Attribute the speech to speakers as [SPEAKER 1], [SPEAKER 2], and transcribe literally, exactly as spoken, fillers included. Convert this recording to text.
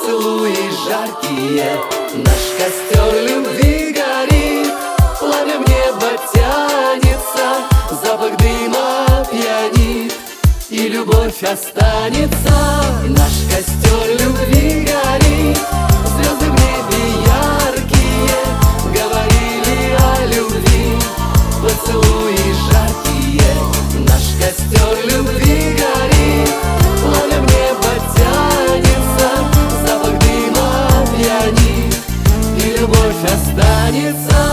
[SPEAKER 1] поцелуи жаркие. Наш костер любви горит, пламя в небо тянется, запах дыма пьянит, и любовь останется. Наш костер любви горит, звезды в небе яркие говорили о любви, поцелуи жаркие. Наш костер любви горит, пламя в небо тянется, запах дыма пьянит, и любовь останется.